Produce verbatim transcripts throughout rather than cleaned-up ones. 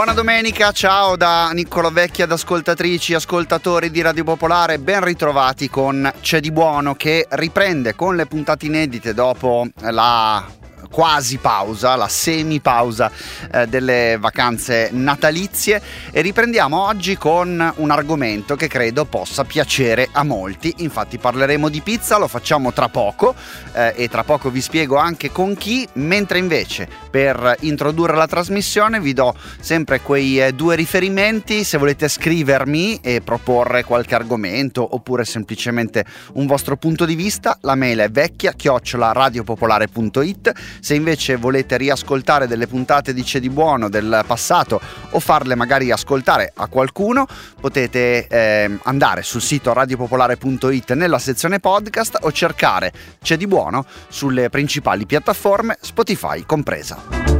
Buona domenica, ciao da Niccolò Vecchia, ad ascoltatrici, ascoltatori di Radio Popolare, ben ritrovati con C'è di buono, che riprende con le puntate inedite dopo la quasi pausa, la semi pausa eh, delle vacanze natalizie, e riprendiamo oggi con un argomento che credo possa piacere a molti. Infatti parleremo di pizza, lo facciamo tra poco eh, e tra poco vi spiego anche con chi, mentre invece per introdurre la trasmissione vi do sempre quei eh, due riferimenti. Se volete scrivermi e proporre qualche argomento oppure semplicemente un vostro punto di vista, la mail è vecchia chiocciola radiopopolare punto it. Se invece volete riascoltare delle puntate di C'è di buono del passato o farle magari ascoltare a qualcuno, potete eh, andare sul sito radiopopolare punto it nella sezione podcast o cercare C'è di buono sulle principali piattaforme, Spotify compresa.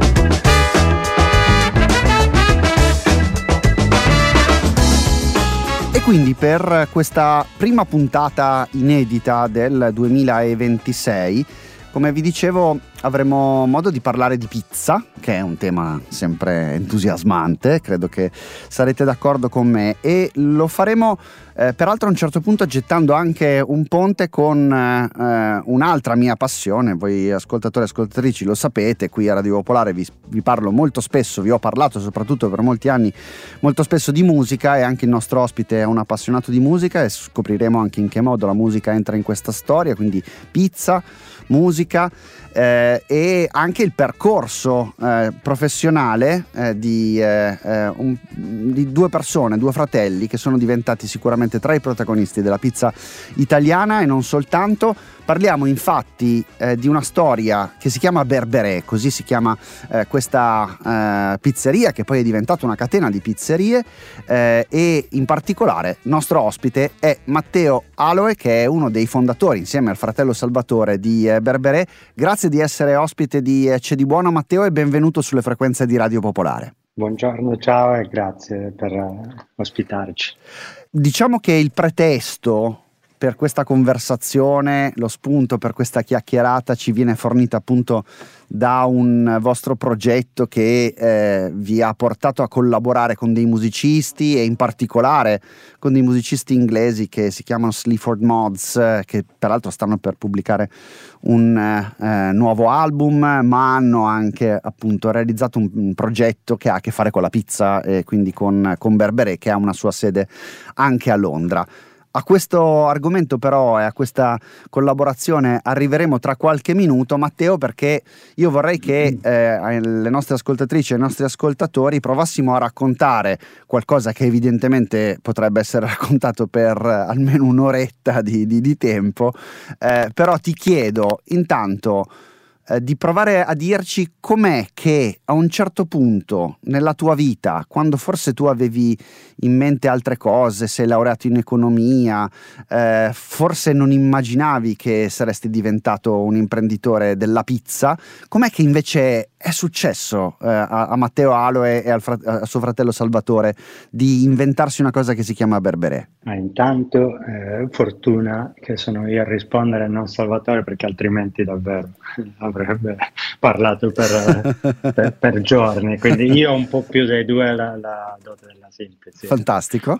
E quindi per questa prima puntata inedita del duemilaventisei, come vi dicevo, avremo modo di parlare di pizza, che è un tema sempre entusiasmante, credo che sarete d'accordo con me, e lo faremo eh, peraltro a un certo punto gettando anche un ponte con eh, un'altra mia passione. Voi ascoltatori e ascoltatrici lo sapete, qui a Radio Popolare vi, vi parlo molto spesso, vi ho parlato soprattutto per molti anni molto spesso di musica, e anche il nostro ospite è un appassionato di musica e scopriremo anche in che modo la musica entra in questa storia, quindi pizza, musica eh, e anche il percorso eh, professionale eh, di, eh, eh, un, di due persone, due fratelli che sono diventati sicuramente tra i protagonisti della pizza italiana e non soltanto. Parliamo infatti eh, di una storia che si chiama Berberè, così si chiama eh, questa eh, pizzeria, che poi è diventata una catena di pizzerie, eh, e in particolare nostro ospite è Matteo Aloe, che è uno dei fondatori insieme al fratello Salvatore di eh, Berberè. Grazie di essere ospite di eh, C'è di buono, Matteo, e benvenuto sulle frequenze di Radio Popolare. Buongiorno, ciao e grazie per uh, ospitarci. Diciamo che il pretesto per questa conversazione, lo spunto per questa chiacchierata ci viene fornita appunto da un vostro progetto che eh, vi ha portato a collaborare con dei musicisti, e in particolare con dei musicisti inglesi che si chiamano Sleaford Mods, eh, che peraltro stanno per pubblicare un eh, nuovo album, ma hanno anche appunto realizzato un, un progetto che ha a che fare con la pizza, e quindi con, con Berberè, che ha una sua sede anche a Londra. A questo argomento però e a questa collaborazione arriveremo tra qualche minuto, Matteo, perché io vorrei che eh, alle nostre ascoltatrici e ai nostri ascoltatori provassimo a raccontare qualcosa che evidentemente potrebbe essere raccontato per almeno un'oretta di, di, di tempo, eh, però ti chiedo intanto Eh, di provare a dirci com'è che a un certo punto nella tua vita, quando forse tu avevi in mente altre cose, sei laureato in economia, eh, forse non immaginavi che saresti diventato un imprenditore della pizza, com'è che invece è successo eh, a, a Matteo Aloe e al fra- a suo fratello Salvatore di inventarsi una cosa che si chiama Berberè? Ma intanto eh, fortuna che sono io a rispondere e non Salvatore, perché altrimenti davvero avrebbe parlato per, per, per giorni, quindi io ho un po' più dei due la, la dote della sintesi. Fantastico.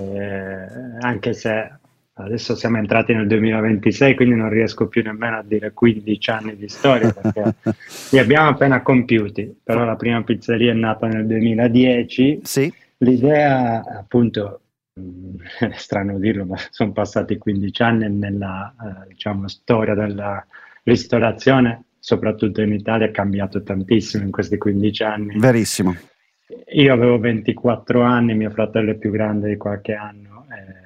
Eh, anche se adesso siamo entrati nel duemilaventisei, quindi non riesco più nemmeno a dire quindici anni di storia, perché li abbiamo appena compiuti, però la prima pizzeria è nata nel duemiladieci. Sì. L'idea appunto, è strano dirlo, ma sono passati quindici anni nella eh, diciamo, storia della ristorazione, soprattutto in Italia, è cambiato tantissimo in questi quindici anni. Verissimo. Io avevo ventiquattro anni, mio fratello è più grande di qualche anno,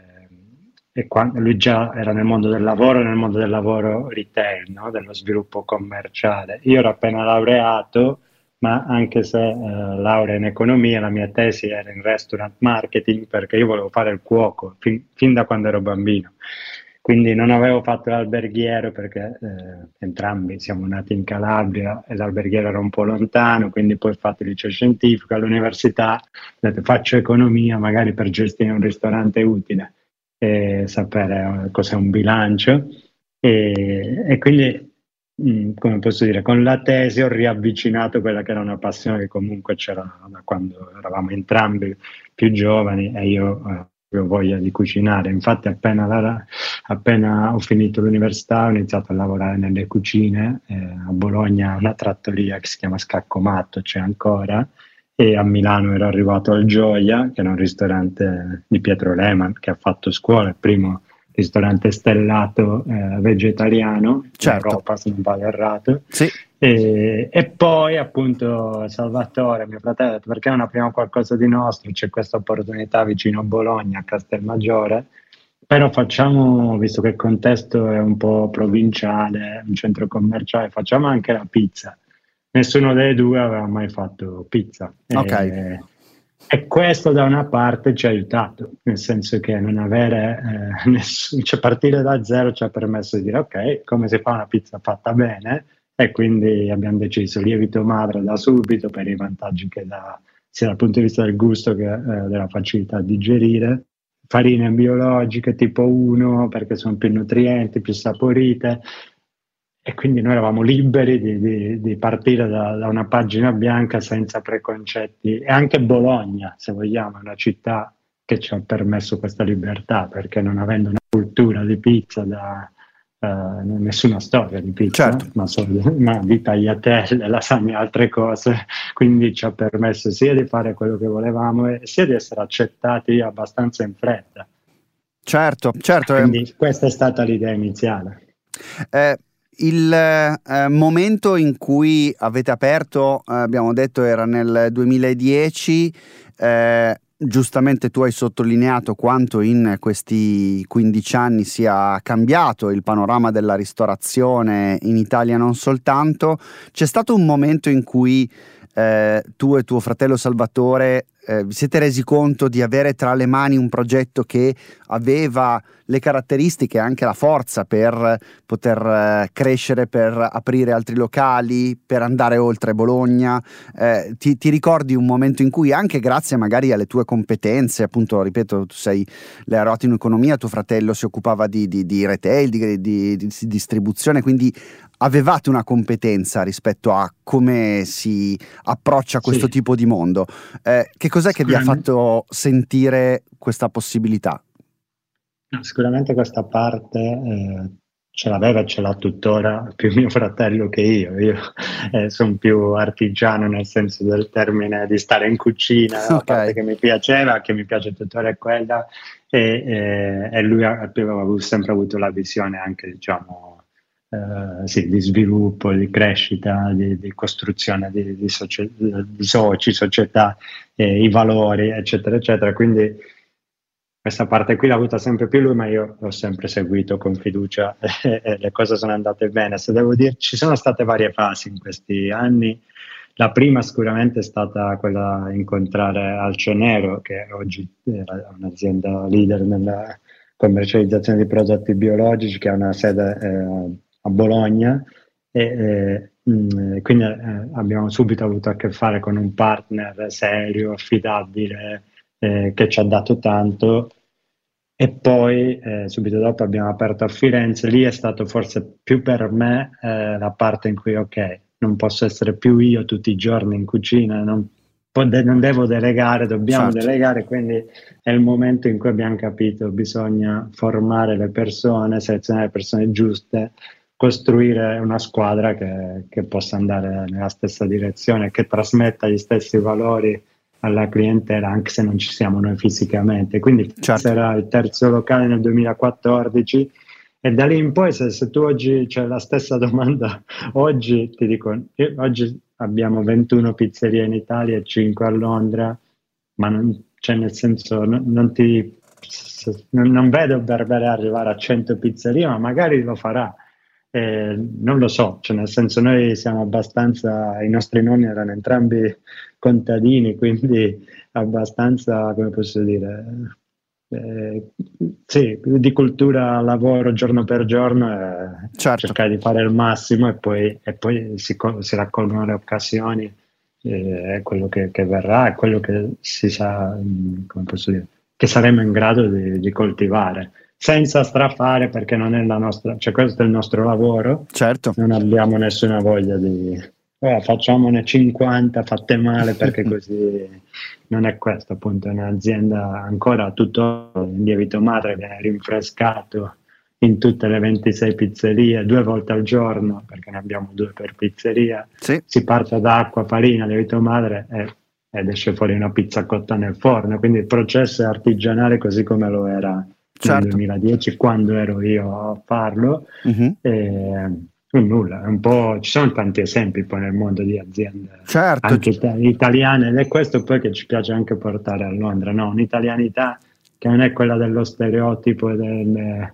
eh, e quando, lui già era nel mondo del lavoro, nel mondo del lavoro retail, no? Dello sviluppo commerciale. Io ero appena laureato, ma anche se eh, laurea in economia, la mia tesi era in restaurant marketing, perché io volevo fare il cuoco fin, fin da quando ero bambino. Quindi non avevo fatto l'alberghiero, perché eh, entrambi siamo nati in Calabria e l'alberghiero era un po' lontano, quindi poi ho fatto il liceo scientifico. All'università ho detto, faccio economia magari per gestire un ristorante utile e sapere cos'è un bilancio, e, e quindi mm, come posso dire, con la tesi ho riavvicinato quella che era una passione che comunque c'era da quando eravamo entrambi più giovani e io eh, avevo voglia di cucinare. Infatti appena, la- appena ho finito l'università ho iniziato a lavorare nelle cucine, eh, a Bologna una trattoria che si chiama Scaccomatto, c'è ancora, e a Milano ero arrivato al Gioia, che era un ristorante di Pietro Leman che ha fatto scuola, il primo ristorante stellato eh, vegetariano in Certo, Europa, se non vado errato. sì, E, e poi appunto Salvatore, mio fratello, ha detto perché non apriamo qualcosa di nostro? C'è questa opportunità vicino a Bologna, a Castelmaggiore, però facciamo, visto che il contesto è un po' provinciale, un centro commerciale, facciamo anche la pizza. Nessuno dei due aveva mai fatto pizza. ok, E, e questo da una parte ci ha aiutato, nel senso che non avere eh, nessun, cioè partire da zero ci ha permesso di dire ok, come si fa una pizza fatta bene? E quindi abbiamo deciso lievito madre da subito per i vantaggi che dà sia dal punto di vista del gusto che eh, della facilità di digerire, farine biologiche tipo uno perché sono più nutrienti, più saporite. E quindi noi eravamo liberi di, di- di partire da, da una pagina bianca senza preconcetti. E anche Bologna, se vogliamo, è una città che ci ha permesso questa libertà, perché non avendo una cultura di pizza, da, eh, nessuna storia di pizza, certo. ma, solo, ma di tagliatelle, lasagne e altre cose, quindi ci ha permesso sia di fare quello che volevamo e sia di essere accettati abbastanza in fretta. Certo, certo. eh, Quindi questa è stata l'idea iniziale. Eh, il eh, momento in cui avete aperto, eh, abbiamo detto, era nel duemiladieci. eh, giustamente tu hai sottolineato quanto in questi quindici anni sia cambiato il panorama della ristorazione in Italia, non soltanto. C'è stato un momento in cui eh, tu e tuo fratello Salvatore eh, vi siete resi conto di avere tra le mani un progetto che aveva le caratteristiche e anche la forza per poter eh, crescere, per aprire altri locali, per andare oltre Bologna. Eh, ti, ti ricordi un momento in cui, anche grazie magari alle tue competenze, appunto, ripeto, tu sei laureato in economia, tuo fratello si occupava di, di, di retail, di, di, di distribuzione, quindi avevate una competenza rispetto a come si approccia questo Sì, tipo di mondo. Eh, che cos'è che vi ha sicuramente. fatto sentire questa possibilità? No, sicuramente questa parte eh, ce l'aveva e ce l'ha tuttora più mio fratello che io. Io eh, sono più artigiano nel senso del termine di stare in cucina, la Ok, parte che mi piaceva, che mi piace tuttora è quella, e, e- e lui ha, aveva avuto- sempre avuto la visione anche, diciamo, eh, sì, di sviluppo, di crescita, di, di costruzione di, di socie- di soci, società, eh, i valori, eccetera, eccetera. Quindi questa parte qui l'ha avuta sempre più lui, ma io l'ho sempre seguito con fiducia e, e le cose sono andate bene. Se devo dire, ci sono state varie fasi in questi anni. La prima sicuramente è stata quella di incontrare Alcenero, che oggi è un'azienda leader nella commercializzazione di prodotti biologici, che ha una sede eh, a Bologna. E, eh, mh, quindi eh, abbiamo subito avuto a che fare con un partner serio, affidabile, eh, che ci ha dato tanto. E poi eh, subito dopo abbiamo aperto a Firenze. Lì è stato forse più per me eh, la parte in cui, ok, non posso essere più io tutti i giorni in cucina, non, po- de- non devo delegare, dobbiamo certo. delegare, quindi è il momento in cui abbiamo capito bisogna formare le persone, selezionare le persone giuste, costruire una squadra che, che possa andare nella stessa direzione, che trasmetta gli stessi valori alla clientela, anche se non ci siamo noi fisicamente. Quindi Certo. sarà il terzo locale nel duemilaquattordici e da lì in poi, se, se tu oggi c'è la stessa domanda, oggi ti dico, io- oggi abbiamo ventuno pizzerie in Italia e cinque a Londra, ma non, cioè nel senso non, non ti s- non, non vedo Berbere arrivare a cento pizzerie, ma magari lo farà. Eh, non lo so, cioè nel senso noi siamo abbastanza, i nostri nonni erano entrambi contadini, quindi abbastanza, come posso dire, eh, sì, di cultura lavoro giorno per giorno, eh, Certo. cercare di fare il massimo e poi, e poi si, co- si raccolgono le occasioni, eh, è quello che, che verrà, è quello che si sa, mm, come posso dire, che saremo in grado di, di coltivare. senza strafare, perché non è la nostra, cioè questo è il nostro lavoro, certo. Non abbiamo nessuna voglia di oh, facciamone cinquanta fatte male, perché così non è questo, appunto. È un'azienda ancora, tutto il lievito madre viene rinfrescato in tutte le ventisei pizzerie due volte al giorno, perché ne abbiamo due per pizzeria. Sì. Si parte da acqua, farina, lievito madre e, ed esce fuori una pizza cotta nel forno, quindi il processo è artigianale così come lo era Certo. nel duemiladieci, quando ero io a farlo. Mm-hmm. E, nulla, è un po', ci sono tanti esempi poi nel mondo di aziende, certo, anche it- italiane, ed è questo poi che ci piace anche portare a Londra, no? Un'italianità che non è quella dello stereotipo del,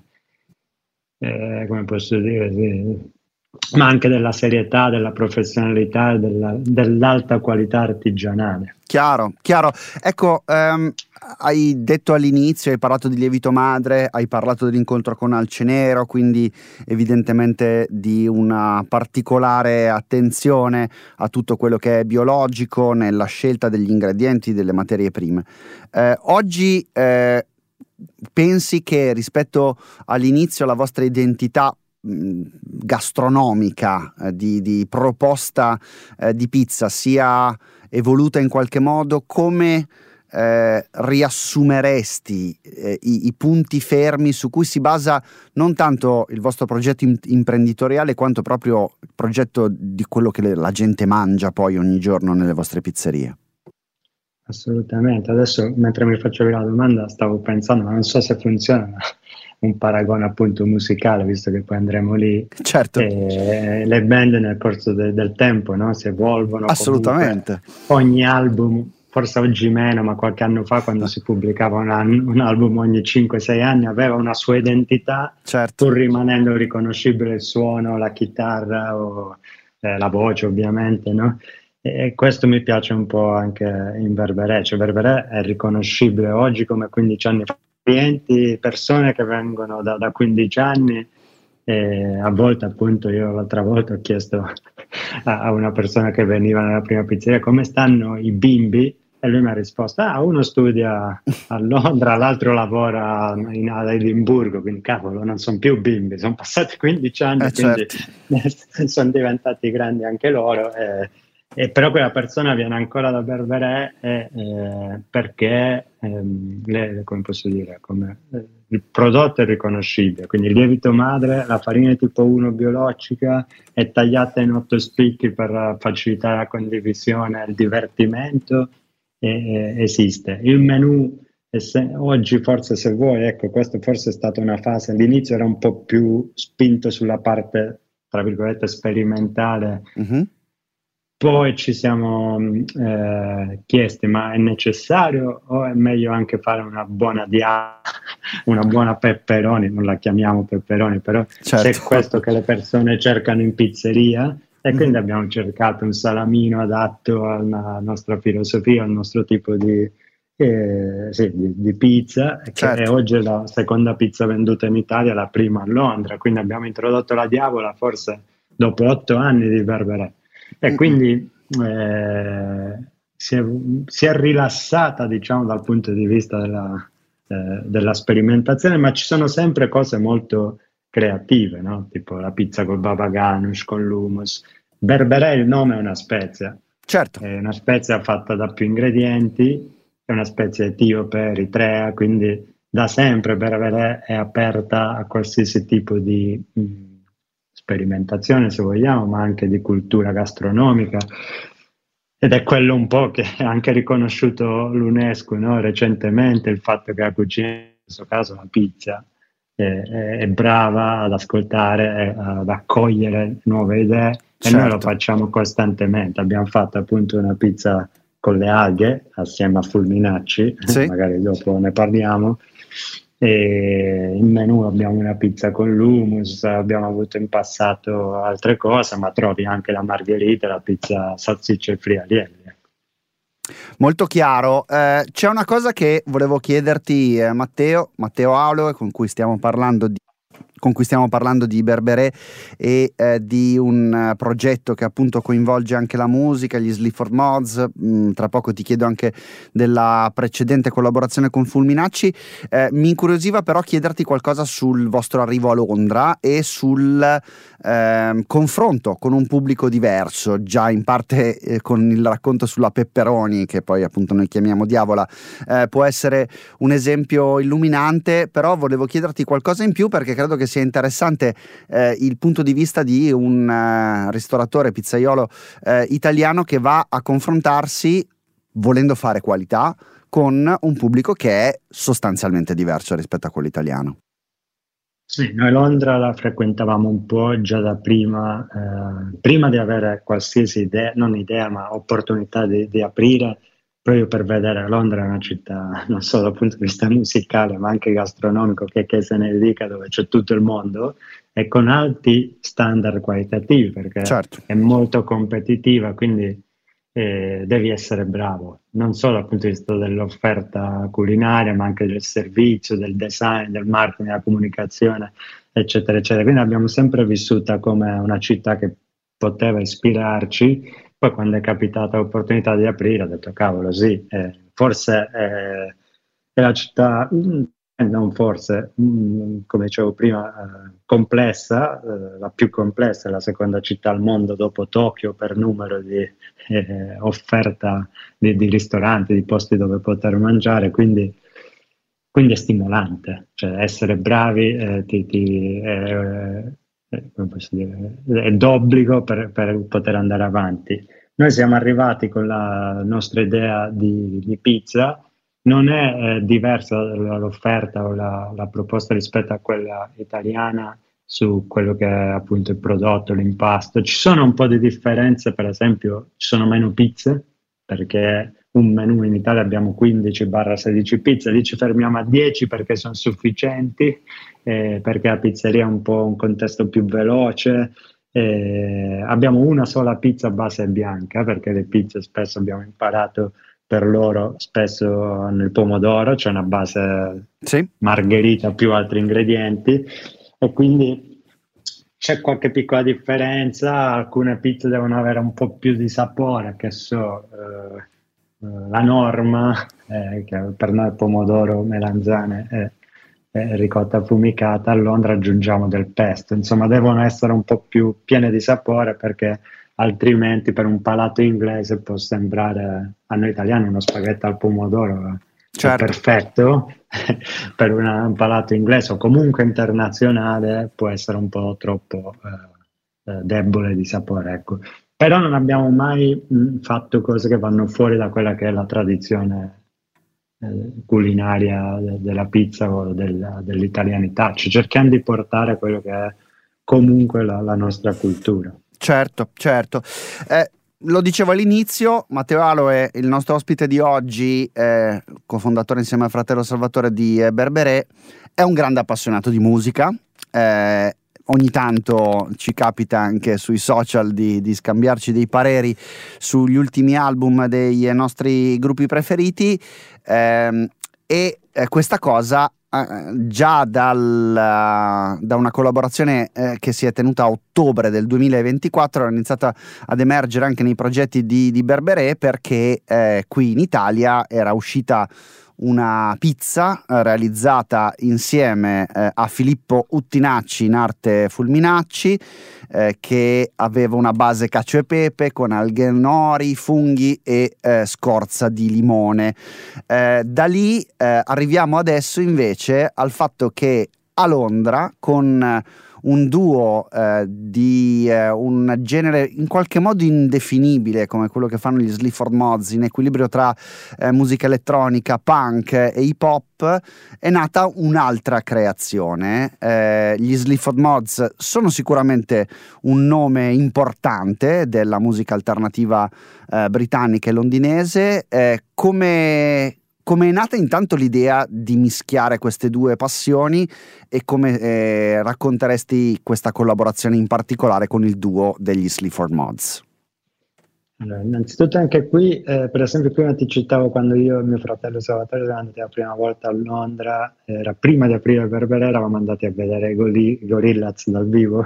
eh, come posso dire, sì, ma anche della serietà, della professionalità e della, dell'alta qualità artigianale. Chiaro, chiaro. Ecco, ehm, hai detto all'inizio, hai parlato di lievito madre, hai parlato dell'incontro con Alce Nero, quindi evidentemente di una particolare attenzione a tutto quello che è biologico nella scelta degli ingredienti, delle materie prime. Eh, oggi eh, pensi che rispetto all'inizio la vostra identità mh, gastronomica eh, di, di proposta eh, di pizza sia evoluta in qualche modo? Come eh, riassumeresti eh, i, i punti fermi su cui si basa non tanto il vostro progetto in- imprenditoriale quanto proprio il progetto di quello che le, la gente mangia poi ogni giorno nelle vostre pizzerie? Assolutamente. Adesso, mentre mi facevi la domanda, stavo pensando, ma non so se funziona, ma un paragone appunto musicale, visto che poi andremo lì. Certo. E le band nel corso de- del tempo, no? Si evolvono. Assolutamente. Comunque, ogni album, forse oggi meno, ma qualche anno fa, quando si pubblicava un, an- un album ogni cinque sei anni, aveva una sua identità, Certo. pur rimanendo riconoscibile il suono, la chitarra o eh, la voce, ovviamente, no? E questo mi piace un po' anche in Verberè, cioè Verberè è riconoscibile oggi come quindici anni fa. Clienti, persone che vengono da, da quindici anni, e a volte, appunto, io l'altra volta ho chiesto a, a una persona che veniva nella prima pizzeria come stanno i bimbi, e lui mi ha risposto: ah, uno studia a Londra, l'altro lavora in, ad Edimburgo, quindi cavolo, non sono più bimbi, sono passati quindici anni, Eh, quindi certo. sono diventati grandi anche loro. E, e però quella persona viene ancora da Verberè eh, eh, perché ehm, le, come posso dire, come, eh, il prodotto è riconoscibile, quindi il lievito madre, la farina tipo uno biologica è tagliata in otto spicchi per facilitare la condivisione e il divertimento, e, e, esiste. Il menù se, oggi forse, se vuoi, ecco, questo forse è stata una fase, all'inizio era un po' più spinto sulla parte, tra virgolette, sperimentale. Mm-hmm. Poi ci siamo eh, chiesti: ma è necessario o è meglio anche fare una buona dia, una buona pepperoni, non la chiamiamo pepperoni, però Certo. se è questo che le persone cercano in pizzeria, e Mm-hmm. quindi abbiamo cercato un salamino adatto alla nostra filosofia, al nostro tipo di, eh, sì, di, di pizza, che Certo. è oggi la seconda pizza venduta in Italia, la prima a Londra, quindi abbiamo introdotto la diavola forse dopo otto anni di Verberè. E quindi eh, si, è, si è rilassata, diciamo, dal punto di vista della, eh, della sperimentazione, ma ci sono sempre cose molto creative, no? Tipo la pizza col baba ganoush, con l'hummus. Berberè, il nome è una spezia, Certo. è una spezia fatta da più ingredienti, è una spezia etiope, eritrea, quindi da sempre Berberè è aperta a qualsiasi tipo di mh, sperimentazione, se vogliamo, ma anche di cultura gastronomica. Ed è quello un po' che ha anche riconosciuto l'UNESCO, no? Recentemente, il fatto che la cucina, in questo caso la pizza, è, è, è brava ad ascoltare, ad accogliere nuove idee, Certo. E noi lo facciamo costantemente. Abbiamo fatto appunto una pizza con le alghe assieme a Fulminacci, Sì. magari dopo ne parliamo. E in menù abbiamo una pizza con l'hummus, abbiamo avuto in passato altre cose, ma trovi anche la margherita, la pizza salsicce e friarielli. Molto chiaro. Eh, c'è una cosa che volevo chiederti, eh, Matteo, Matteo Aulo, con cui stiamo parlando di con cui stiamo parlando di Berbere e eh, di un uh, progetto che appunto coinvolge anche la musica, gli Sleaford Mods. Mm, tra poco ti chiedo anche della precedente collaborazione con Fulminacci. Eh, mi incuriosiva però chiederti qualcosa sul vostro arrivo a Londra e sul eh, confronto con un pubblico diverso, già in parte eh, con il racconto sulla Pepperoni, che poi appunto noi chiamiamo Diavola, eh, può essere un esempio illuminante, però volevo chiederti qualcosa in più perché credo che sia interessante eh, il punto di vista di un uh, ristoratore pizzaiolo eh, italiano che va a confrontarsi, volendo fare qualità, con un pubblico che è sostanzialmente diverso rispetto a quello italiano. Sì, noi Londra la frequentavamo un po' già da prima, eh, prima di avere qualsiasi idea, non idea, ma opportunità di, di aprire, proprio per vedere. Londra è una città non solo dal punto di vista musicale, ma anche gastronomico, che, che se ne dica, dove c'è tutto il mondo, e con alti standard qualitativi, perché certo. È molto competitiva, quindi eh, devi essere bravo, non solo dal punto di vista dell'offerta culinaria, ma anche del servizio, del design, del marketing, della comunicazione, eccetera, eccetera. Quindi abbiamo sempre vissuta come una città che poteva ispirarci. Poi quando è capitata l'opportunità di aprire ho detto cavolo sì, eh, forse eh, è la città, mm, non forse, mm, come dicevo prima, eh, complessa, eh, la più complessa, la seconda città al mondo dopo Tokyo per numero di eh, offerta di, di ristoranti, di posti dove poter mangiare, quindi, quindi è stimolante, cioè essere bravi eh, ti, ti, eh, eh, come posso dire, è d'obbligo per, per poter andare avanti. Noi siamo arrivati con la nostra idea di, di pizza, non è eh, diversa l'offerta o la, la proposta rispetto a quella italiana su quello che è appunto il prodotto, l'impasto. Ci sono un po' di differenze, per esempio ci sono meno pizze, perché un menù in Italia abbiamo quindici sedici pizze, lì ci fermiamo a dieci perché sono sufficienti, eh, perché la pizzeria è un po' un contesto più veloce. Eh, abbiamo una sola pizza a base bianca, perché le pizze spesso abbiamo imparato per loro spesso nel pomodoro, c'è una base sì. margherita più altri ingredienti, e quindi c'è qualche piccola differenza. Alcune pizze devono avere un po' più di sapore, che so, eh, la norma, eh, che per noi pomodoro, melanzane e eh, ricotta affumicata. A Londra aggiungiamo del pesto, insomma devono essere un po' più piene di sapore, perché altrimenti per un palato inglese può sembrare a noi italiani uno spaghetto al pomodoro, certo, è perfetto. Per una, un palato inglese o comunque internazionale può essere un po' troppo eh, eh, debole di sapore, ecco. Però non abbiamo mai mh, fatto cose che vanno fuori da quella che è la tradizione eh, culinaria de- della pizza o del, dell'italianità. Ci cerchiamo di portare quello che è comunque la, la nostra cultura. Certo, certo. Eh, lo dicevo all'inizio, Matteo Alo è il nostro ospite di oggi, eh, cofondatore insieme al fratello Salvatore di eh, Berbere. È un grande appassionato di musica. Eh, ogni tanto ci capita anche sui social di, di scambiarci dei pareri sugli ultimi album dei nostri gruppi preferiti, eh, e eh, questa cosa Uh, già dal, uh, da una collaborazione uh, che si è tenuta a ottobre del duemilaventiquattro è iniziata ad emergere anche nei progetti di, di Berbere, perché uh, qui in Italia era uscita una pizza uh, realizzata insieme uh, a Filippo Uttinacci, in arte Fulminacci, uh, che aveva una base cacio e pepe con alghe nori, funghi e uh, scorza di limone. Uh, da lì uh, arriviamo adesso invece al fatto che a Londra, con un duo eh, di eh, un genere in qualche modo indefinibile come quello che fanno gli Sleaford Mods, in equilibrio tra eh, musica elettronica, punk e hip hop, è nata un'altra creazione. Eh, gli Sleaford Mods sono sicuramente un nome importante della musica alternativa eh, britannica e londinese. Eh, come Come è nata intanto l'idea di mischiare queste due passioni, e come eh, racconteresti questa collaborazione in particolare con il duo degli Sleaford Mods? Allora, innanzitutto anche qui, eh, per esempio prima ti citavo quando io e mio fratello Salvatore siamo andati la prima volta a Londra, era prima di aprire il Berbere, eravamo andati a vedere i Goli- i Gorillaz dal vivo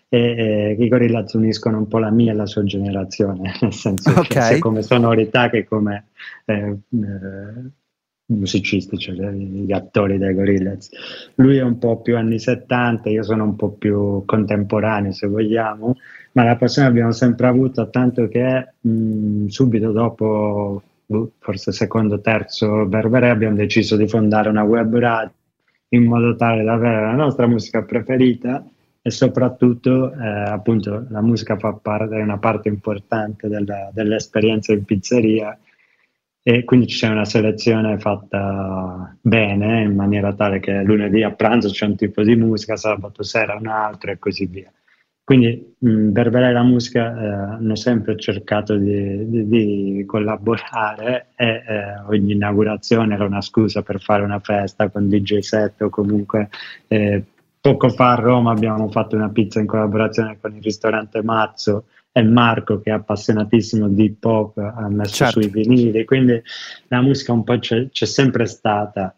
e eh, i Gorillaz uniscono un po' la mia e la sua generazione, nel senso che sia Ok, come sonorità che come eh, eh, musicisti, cioè gli gli attori dei Gorillaz. Lui è un po' più anni settanta, io sono un po' più contemporaneo se vogliamo, ma la passione abbiamo sempre avuto, tanto che mh, subito dopo, boh, forse secondo, terzo Berbere, abbiamo deciso di fondare una web radio in modo tale da avere la nostra musica preferita e soprattutto, eh, appunto, la musica fa parte, è una parte importante della- dell'esperienza in pizzeria e quindi c'è una selezione fatta bene, in maniera tale che lunedì a pranzo c'è un tipo di musica, sabato sera un altro e così via. Quindi mh, Berbera e la musica eh, hanno sempre cercato di, di- di collaborare e eh, ogni inaugurazione era una scusa per fare una festa con D J set o comunque eh, poco fa a Roma abbiamo fatto una pizza in collaborazione con il ristorante Mazzo e Marco che è appassionatissimo di hip hop ha messo sui certo. vinili, quindi la musica un po' c'è c'è sempre stata.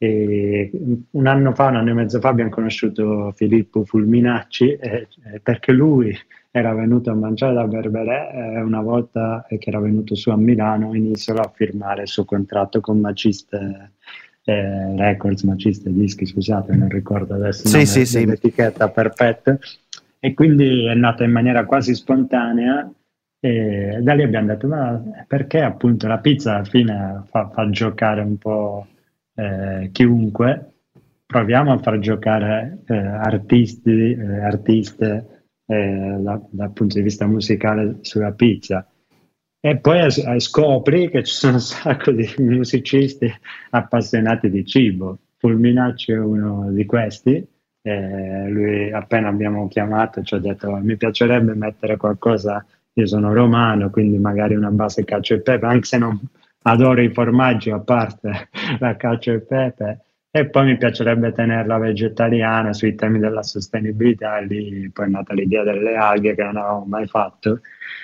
E un anno fa, un anno e mezzo fa, abbiamo conosciuto Filippo Fulminacci eh, eh, perché lui era venuto a mangiare da Berberè eh, una volta che era venuto su a Milano in isola a firmare il suo contratto con Maciste eh, Records, Maciste Dischi, scusate, non ricordo adesso il Sì, sì, nome sì. dell'etichetta perfetto. E quindi è nata in maniera quasi spontanea e da lì abbiamo detto, ma perché appunto la pizza alla fine fa, fa giocare un po' eh, chiunque, proviamo a far giocare eh, artisti, eh, artiste eh, da- dal punto di vista musicale sulla pizza. E poi es- eh, scopri che ci sono un sacco di musicisti appassionati di cibo. Fulminacci è uno di questi. Eh, lui appena abbiamo chiamato ci ha detto mi piacerebbe mettere qualcosa, io sono romano, quindi magari una base cacio e pepe, anche se non adoro i formaggi, a parte la cacio e pepe, e poi mi piacerebbe tenerla vegetariana sui temi della sostenibilità, e lì poi è nata l'idea delle alghe che non avevamo mai fatto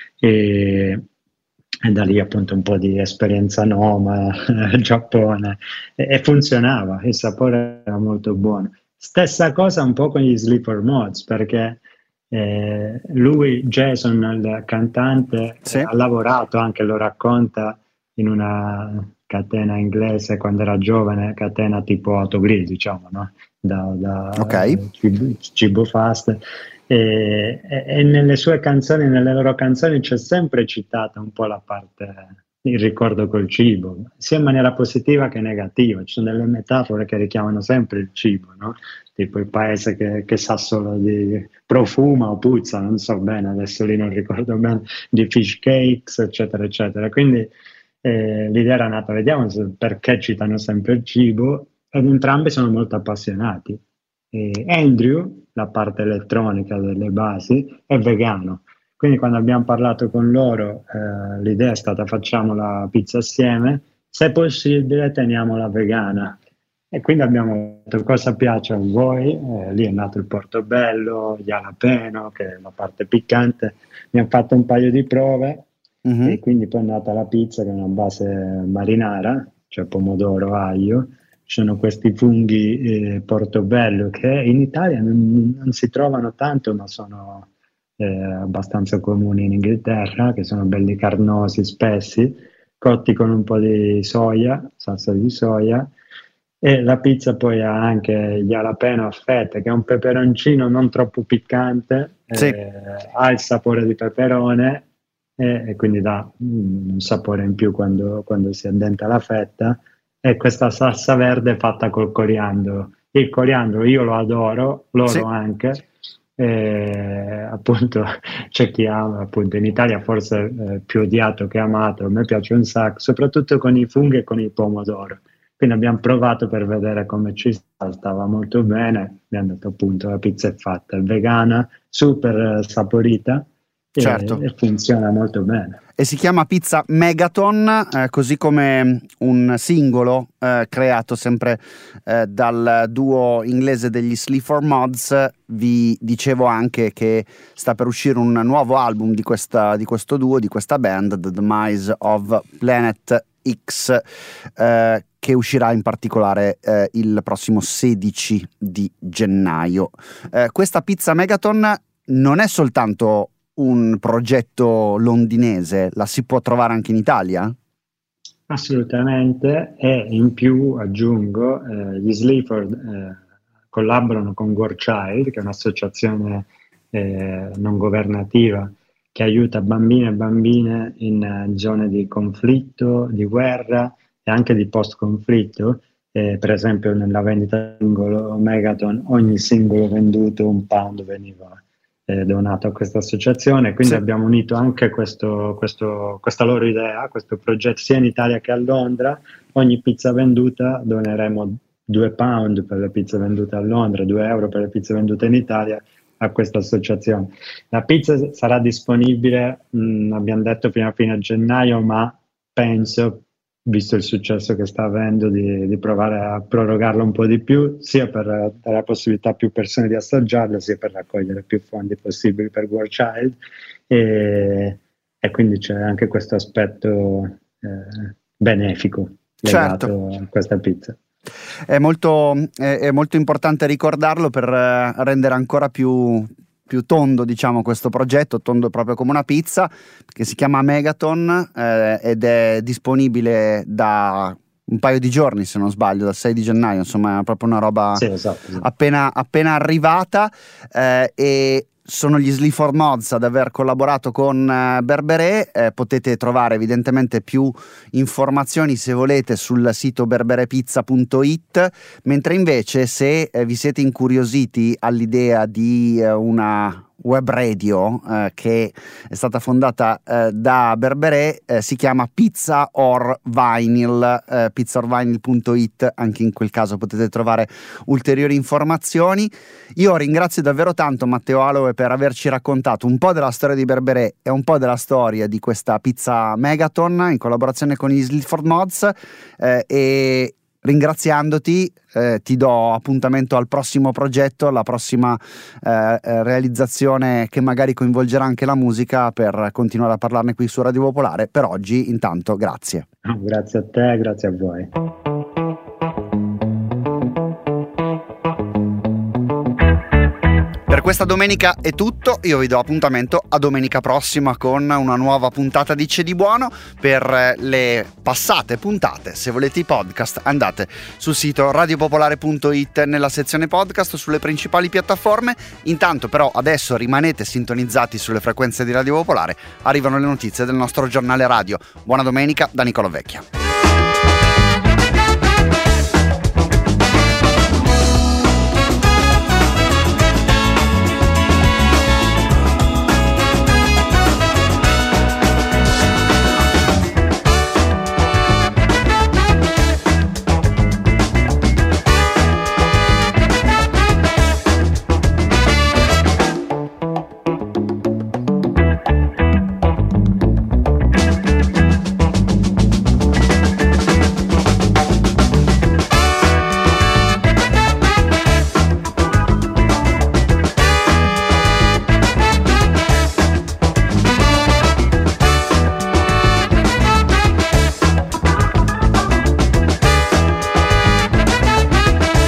e, e da lì appunto un po' di esperienza noma, Giappone, e, e funzionava, il sapore era molto buono. Stessa cosa un po' con gli Sleeper Mods, perché eh, lui, Jason, il cantante, eh, Sì, ha lavorato anche, lo racconta, in una catena inglese quando era giovane, catena tipo Autogrill, diciamo, no? Da, ok. da cibo, cibo fast. E, e- e nelle sue canzoni, nelle loro canzoni c'è sempre citata un po' la parte, il ricordo col cibo, sia in maniera positiva che negativa. Ci sono delle metafore che richiamano sempre il cibo, no? Tipo il paese che, che sa solo di profuma o puzza, non so bene, adesso lì non ricordo bene, di fish cakes, eccetera, eccetera. Quindi eh, l'idea era nata, vediamo se- perché citano sempre il cibo, ed entrambi sono molto appassionati. E Andrew, la parte elettronica delle basi, è vegano. Quindi quando abbiamo parlato con loro, eh, l'idea è stata facciamo la pizza assieme, se possibile teniamola vegana. E quindi abbiamo detto cosa piace a voi, eh, lì è nato il portobello, gli jalapeno, che è la parte piccante, abbiamo fatto un paio di prove e Mhm. quindi poi è nata la pizza che è una base marinara, cioè pomodoro, aglio, ci sono questi funghi eh, portobello che in Italia non, non si trovano tanto, ma sono eh, abbastanza comuni in Inghilterra, che sono belli carnosi, spessi, cotti con un po' di soia, salsa di soia. E la pizza poi ha anche gli jalapeno a fette, che è un peperoncino non troppo piccante, Sì, eh, ha il sapore di peperone e, e quindi dà mm, un sapore in più quando, quando si addenta la fetta e questa salsa verde fatta col coriandolo. Il coriandolo io lo adoro, loro sì. anche. E, appunto c'è chi ama, appunto in Italia forse eh, più odiato che amato, a me piace un sacco, soprattutto con i funghi e con il pomodoro. Quindi abbiamo provato per vedere come ci sta, stava molto bene, abbiamo detto appunto la pizza è fatta, è vegana, super eh, saporita e, certo. e funziona molto bene. E si chiama Pizza Megaton, eh, così come un singolo eh, creato sempre eh, dal duo inglese degli Sleaford Mods. Vi dicevo anche che sta per uscire un nuovo album di, questa, di questo duo, di questa band, The Demise of Planet X, eh, che uscirà in particolare eh, il prossimo sedici di gennaio. Eh, questa Pizza Megaton non è soltanto un progetto londinese, la si può trovare anche in Italia? Assolutamente, e in più aggiungo, eh, gli Sleaford eh, collaborano con War Child, che è un'associazione eh, non governativa che aiuta bambini e bambine in uh, zone di conflitto, di guerra e anche di post-conflitto. Eh, per esempio nella vendita singolo Megaton, ogni singolo venduto un pound veniva eh, donato a questa associazione, quindi sì. Abbiamo unito anche questo, questo, questa loro idea, questo progetto sia in Italia che a Londra. Ogni pizza venduta doneremo due pound per le pizze vendute a Londra, due euro per le pizze vendute in Italia a questa associazione. La pizza sarà disponibile, mh, abbiamo detto fino a fine gennaio, ma penso, visto il successo che sta avendo, di, di provare a prorogarlo un po' di più, sia per dare la possibilità a più persone di assaggiarlo, sia per raccogliere più fondi possibili per War Child, e, e quindi c'è anche questo aspetto eh, benefico legato certo. a questa pizza. È molto, è, è molto importante ricordarlo per eh, rendere ancora più, più tondo, diciamo, questo progetto, tondo proprio come una pizza, che si chiama Megaton eh, ed è disponibile da un paio di giorni, se non sbaglio, dal sei di gennaio, insomma è proprio una roba sì, esatto, esatto. Appena, appena arrivata eh, e sono gli Sleaford Mods ad aver collaborato con uh, Berbere. Eh, potete trovare evidentemente più informazioni se volete sul sito berberepizza punto it, mentre invece se eh, vi siete incuriositi all'idea di uh, una web radio eh, che è stata fondata eh, da Berbere, eh, si chiama Pizza or Vinyl, eh, pizza or vinyl punto it. Anche in quel caso potete trovare ulteriori informazioni. Io ringrazio davvero tanto Matteo Aloe per averci raccontato un po' della storia di Berbere e un po' della storia di questa Pizza Megaton in collaborazione con gli Sleaford Mods, eh, e ringraziandoti eh, ti do appuntamento al prossimo progetto, alla prossima eh, realizzazione che magari coinvolgerà anche la musica, per continuare a parlarne qui su Radio Popolare. Per oggi intanto grazie. Grazie a te, grazie a voi. Per questa domenica è tutto, io vi do appuntamento a domenica prossima con una nuova puntata di C'è di Buono. Per le passate puntate, se volete i podcast, andate sul sito radiopopolare punto it nella sezione podcast sulle principali piattaforme. Intanto però adesso rimanete sintonizzati sulle frequenze di Radio Popolare, arrivano le notizie del nostro giornale radio. Buona domenica da Nicolò Vecchia.